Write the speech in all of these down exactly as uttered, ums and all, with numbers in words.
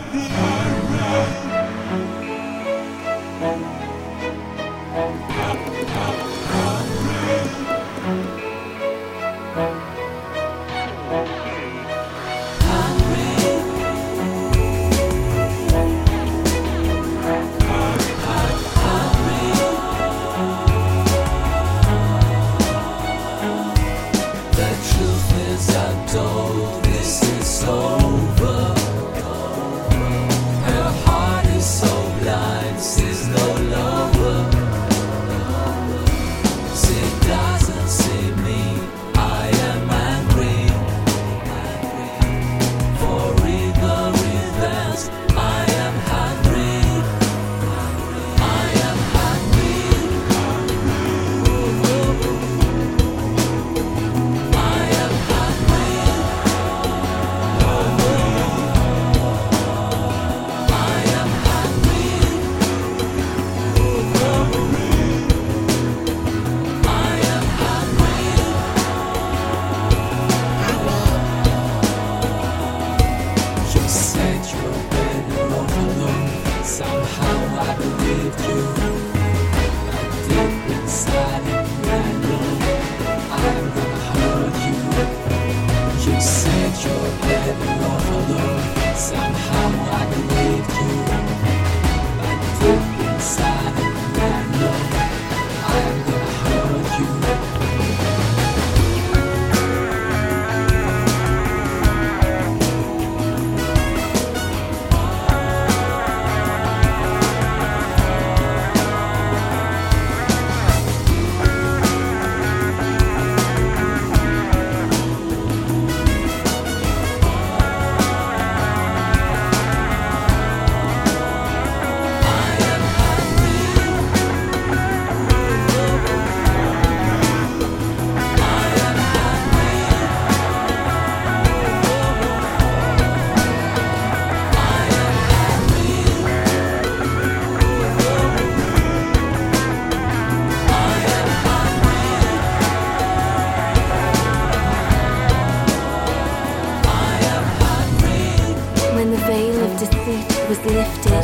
Was lifted.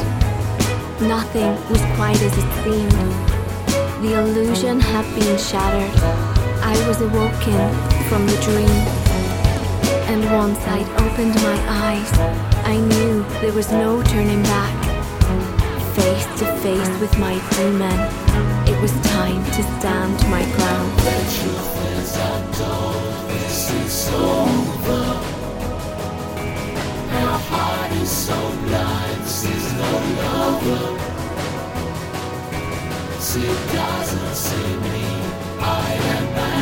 Nothing was quite as it seemed. The illusion had been shattered. I was awoken from the dream. And once I'd opened my eyes, I knew there was no turning back. Face to face with my demon, it was time to stand my ground. The truth is undone, this is over. Her heart is so blind, she's no lover. She doesn't see me, I am